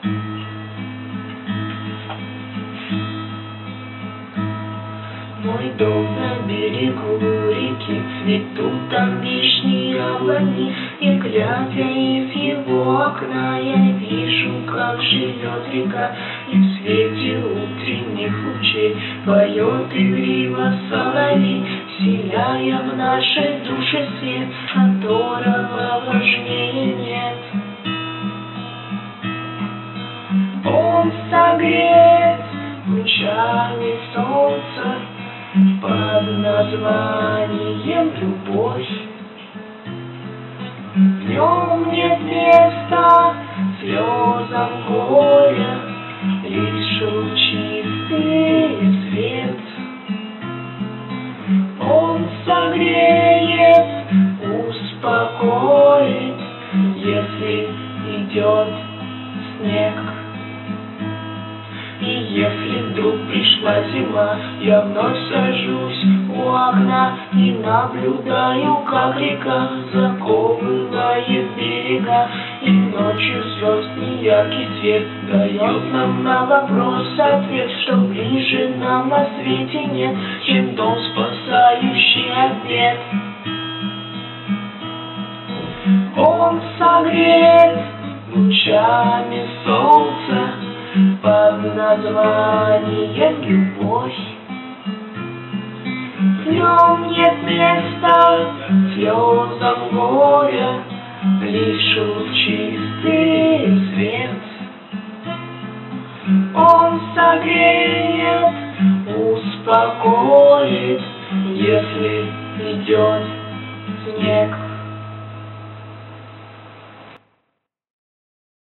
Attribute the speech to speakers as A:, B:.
A: Мой дом на берегу реки, цветут там вишни и яблони, и глядя из его окна, я вижу, как живет река, и в свете утренних лучей поет игриво соловей, вселяя в нашей душе свет, которого важнее нет. Он согрет лучами солнца под названием любовь. В нем нет места слезам горя, лишь лучистый свет. Он согреет, успокоит, если идет снег. И если вдруг пришла зима, я вновь сажусь у окна и наблюдаю, как река заковывает берега, и ночью звездный яркий свет дает нам на вопрос ответ, что ближе нам на свете нет, чем дом, спасающий от бед. Он согрет лучами солнца под названием любовь. В нем нет места слезам горя, лишь лучистый свет. Он согреет, успокоит, если идет